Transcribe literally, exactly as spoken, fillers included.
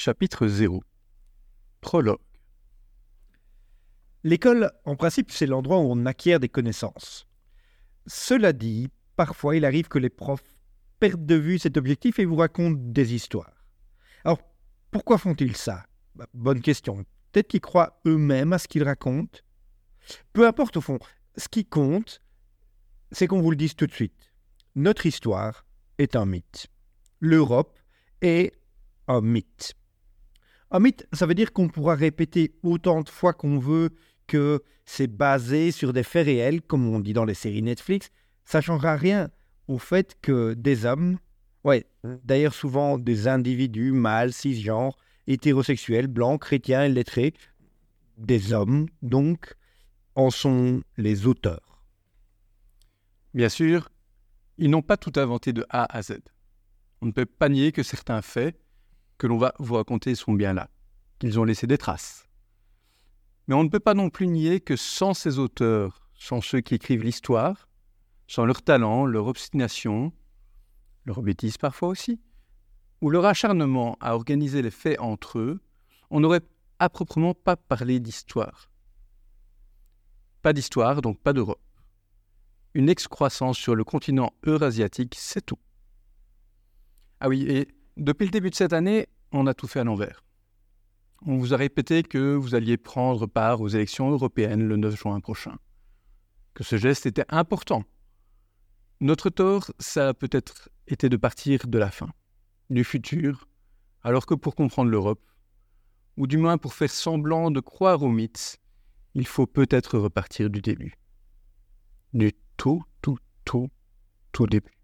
Chapitre zéro. Prologue. L'école, en principe, c'est l'endroit où on acquiert des connaissances. Cela dit, parfois il arrive que les profs perdent de vue cet objectif et vous racontent des histoires. Alors, pourquoi font-ils ça ? Bah, bonne question. Peut-être qu'ils croient eux-mêmes à ce qu'ils racontent. Peu importe au fond, ce qui compte, c'est qu'on vous le dise tout de suite. Notre histoire est un mythe. L'Europe est un mythe. Un mythe, ça veut dire qu'on pourra répéter autant de fois qu'on veut que c'est basé sur des faits réels, comme on dit dans les séries Netflix. Ça ne changera rien au fait que des hommes, ouais, d'ailleurs souvent des individus mâles, cisgenres, hétérosexuels, blancs, chrétiens, illettrés, des hommes, donc, en sont les auteurs. Bien sûr, ils n'ont pas tout inventé de A à Z. On ne peut pas nier que certains faits que l'on va vous raconter sont bien là, qu'ils ont laissé des traces. Mais on ne peut pas non plus nier que sans ces auteurs, sans ceux qui écrivent l'histoire, sans leur talent, leur obstination, leur bêtise parfois aussi, ou leur acharnement à organiser les faits entre eux, on n'aurait à proprement pas parlé d'histoire. Pas d'histoire, donc pas d'Europe. Une excroissance sur le continent eurasiatique, c'est tout. Ah oui, et depuis le début de cette année, on a tout fait à l'envers. On vous a répété que vous alliez prendre part aux élections européennes le neuf juin prochain. Que ce geste était important. Notre tort, ça a peut-être été de partir de la fin, du futur, alors que pour comprendre l'Europe, ou du moins pour faire semblant de croire aux mythes, il faut peut-être repartir du début. Du tout, tout, tout, tout début.